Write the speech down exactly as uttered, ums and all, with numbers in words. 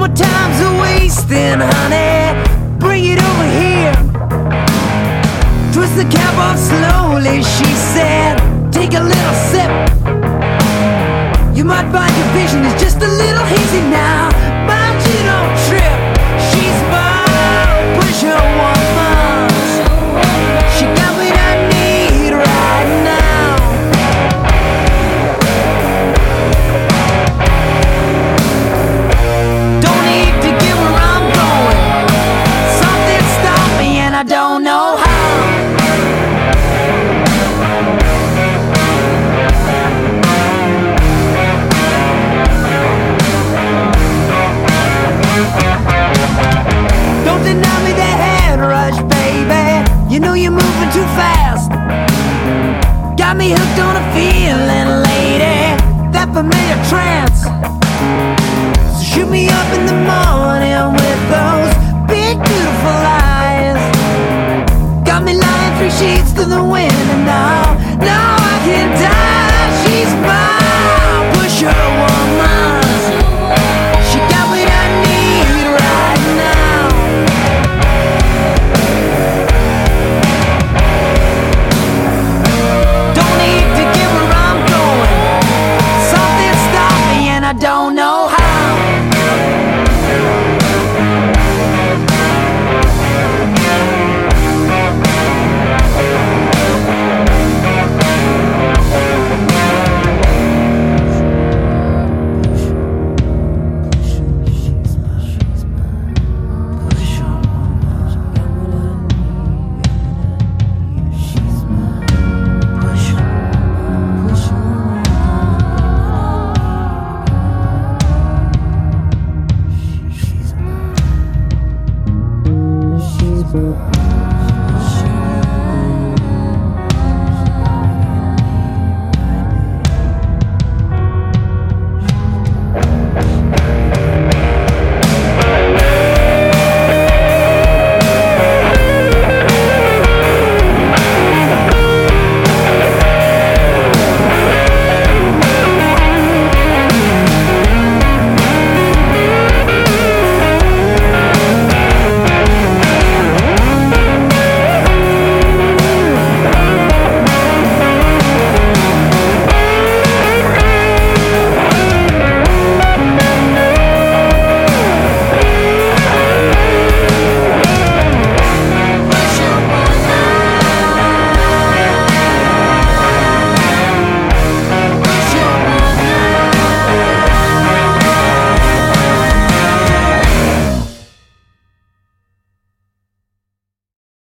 more time's a wasting, honey. Bring it over here. Twist the cap off slowly, she said. Take a little sip. You might find your vision is just a little hazy now, but you don't trip. She's my pusher woman. She got what I need right now. Don't need to get where I'm going. Something stopped me and I don't know how. Don't deny me the head rush, baby. You know you're moving too fast. Got me hooked on a feeling, lady. That familiar trance. So shoot me up in the morning with those big beautiful eyes. Got me lying three sheets to the wind.